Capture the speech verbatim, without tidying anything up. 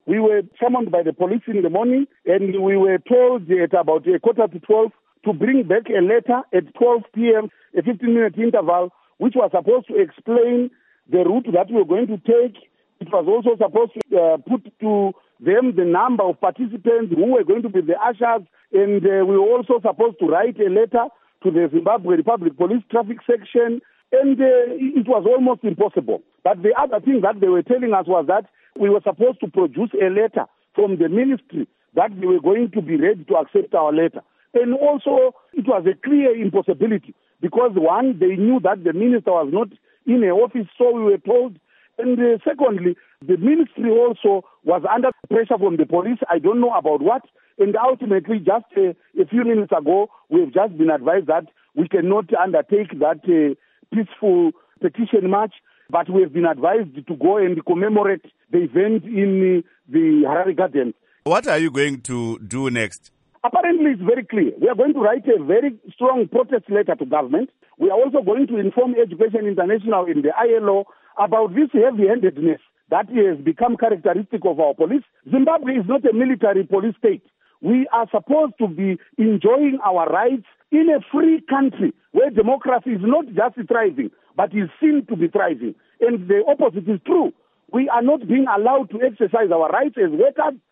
We were summoned by the police in the morning, and we were told at about a quarter to twelve to bring back a letter at twelve p.m., a fifteen-minute interval, which was supposed to explain the route that we were going to take. It was also supposed to uh, put to them the number of participants who were going to be the ushers, and uh, we were also supposed to write a letter to the Zimbabwe Republic Police Traffic Section, and uh, it was almost impossible. But the other thing that they were telling us was that we were supposed to produce a letter from the ministry that they were going to be ready to accept our letter. And also, it was a clear impossibility because, one, they knew that the minister was not in an office, so we were told. And uh, secondly, the ministry also was under pressure from the police. I don't know about what. And ultimately, just uh, a few minutes ago, we've just been advised that we cannot undertake that uh, peaceful petition march, but we've been advised to go and commemorate the event in uh, the Harare Gardens. What are you going to do next? Apparently, it's very clear. We are going to write a very strong protest letter to government. We are also going to inform Education International in the I L O about this heavy-handedness that has become characteristic of our police. Zimbabwe is not a military police state. We are supposed to be enjoying our rights in a free country where democracy is not just thriving, but is seen to be thriving. And the opposite is true. We are not being allowed to exercise our rights as workers.